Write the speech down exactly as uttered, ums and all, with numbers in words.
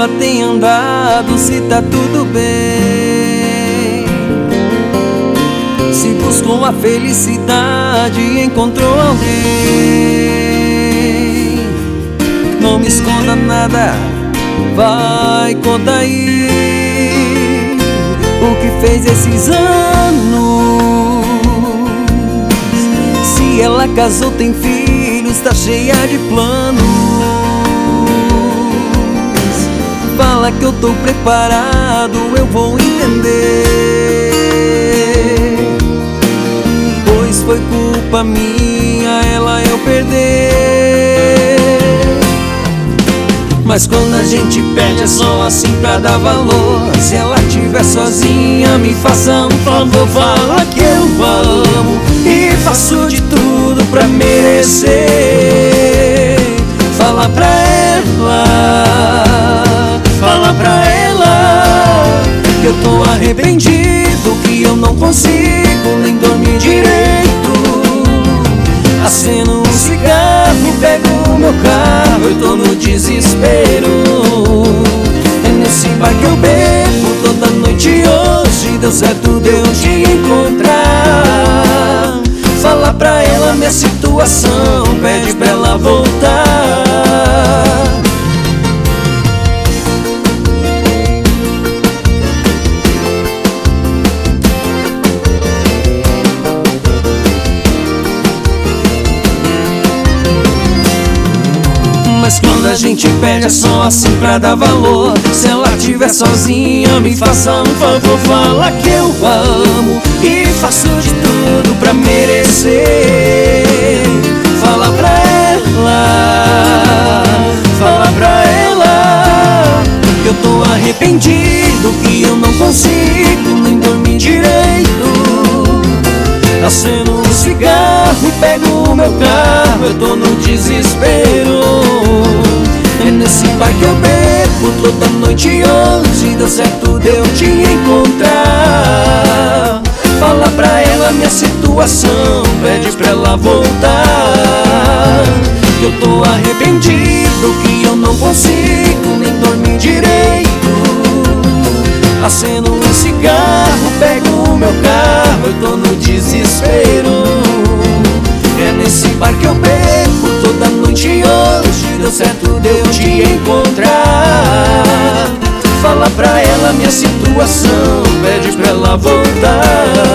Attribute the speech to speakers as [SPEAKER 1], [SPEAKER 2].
[SPEAKER 1] ela tem andado, se tá tudo bem. Se buscou a felicidade e encontrou alguém. Não me esconda nada, vai, conta aí o que fez esses anos. Se ela casou, tem filhos, tá cheia de planos. Fala que eu tô preparado, eu vou entender. Pois foi culpa minha ela eu perder. Mas quando a gente perde é só assim pra dar valor. Se ela estiver sozinha, me faça um favor. Fala que eu a amo e faço de tudo pra merecer. Fala pra ela, fala pra ela que eu tô arrependido, que eu não consigo nem dormir direito. Acendo um cigarro e pego o meu carro, eu tô no desespero. É nesse bar que eu bebo toda noite hoje. Deu certo de eu te encontrar. Fala pra ela minha situação, pede pra ela voltar. Mas quando a gente perde é só assim pra dar valor. Se ela estiver sozinha, me faça um favor. Fala que eu a amo e faço de tudo pra merecer. Fala pra ela, fala pra ela que eu tô arrependido, que eu não consigo nem dormir direito. Acendo um cigarro e pego o meu carro, eu tô no desespero. É nesse bar que eu bebo toda noite hoje. Deu certo de eu te encontrar. Fala pra ela minha situação, pede pra ela voltar. Que eu tô arrependido, que eu não consigo nem dormir direito. Acendo um cigarro, pego o meu carro, eu tô no desespero. É nesse bar que eu bebo toda noite hoje. Deu certo de eu te encontrar. Fala pra ela minha situação, pede pra ela voltar.